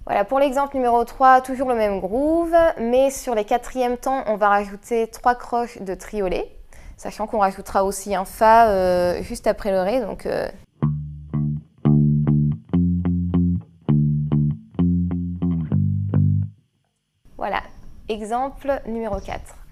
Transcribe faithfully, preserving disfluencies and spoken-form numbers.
Voilà, pour l'exemple numéro trois, toujours le même groove, mais sur les quatrièmes temps, on va rajouter trois croches de triolet, sachant qu'on rajoutera aussi un fa euh, juste après le ré, donc... Euh... Voilà, exemple numéro quatre.